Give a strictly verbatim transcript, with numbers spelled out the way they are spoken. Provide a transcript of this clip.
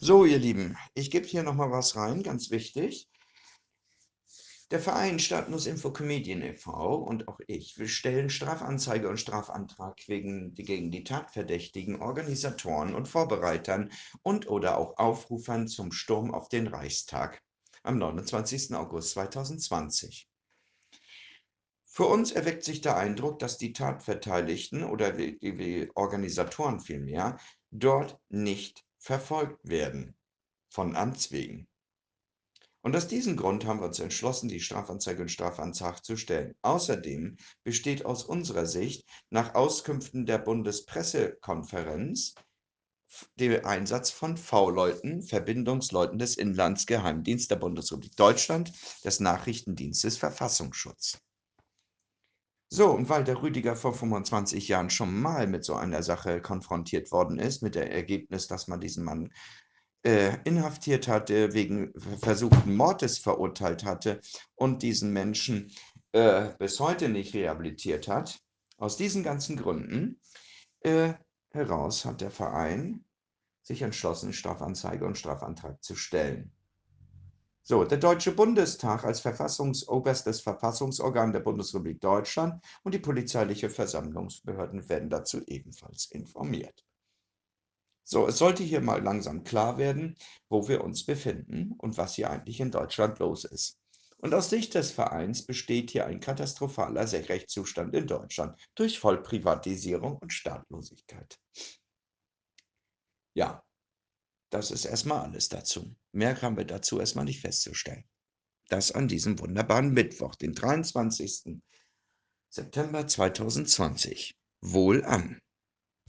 So, ihr Lieben, ich gebe hier noch mal was rein, ganz wichtig. Der Verein Staatenlosinfo Comedien e V und auch ich, wir stellen Strafanzeige und Strafantrag wegen, gegen die tatverdächtigen Organisatoren und Vorbereitern und/oder auch Aufrufern zum Sturm auf den Reichstag am neunundzwanzigsten August zweitausendzwanzig. Für uns erweckt sich der Eindruck, dass die Tatverdächtigen oder die, die Organisatoren vielmehr dort nicht verfolgt werden, von Amts wegen. Und aus diesem Grund haben wir uns entschlossen, die Strafanzeige und Strafantrag zu stellen. Außerdem besteht aus unserer Sicht nach Auskünften der Bundespressekonferenz der Einsatz von V-Leuten, Verbindungsleuten des Inlandsgeheimdienstes der Bundesrepublik Deutschland, des Nachrichtendienstes Verfassungsschutz. So, und weil der Rüdiger vor fünfundzwanzig Jahren schon mal mit so einer Sache konfrontiert worden ist, mit dem Ergebnis, dass man diesen Mann äh, inhaftiert hatte, wegen versuchten Mordes verurteilt hatte und diesen Menschen äh, bis heute nicht rehabilitiert hat. Aus diesen ganzen Gründen äh, heraus hat der Verein sich entschlossen, Strafanzeige und Strafantrag zu stellen. So, der Deutsche Bundestag als Verfassungs oberstes Verfassungsorgan der Bundesrepublik Deutschland und die polizeiliche Versammlungsbehörden werden dazu ebenfalls informiert. So, es sollte hier mal langsam klar werden, wo wir uns befinden und was hier eigentlich in Deutschland los ist. Und aus Sicht des Vereins besteht hier ein katastrophaler Rechtszustand in Deutschland durch Vollprivatisierung und Staatlosigkeit. Ja, das ist erstmal alles dazu. Mehr haben wir dazu erstmal nicht festzustellen. Das an diesem wunderbaren Mittwoch, den dreiundzwanzigsten September zweitausendzwanzig. Wohl an.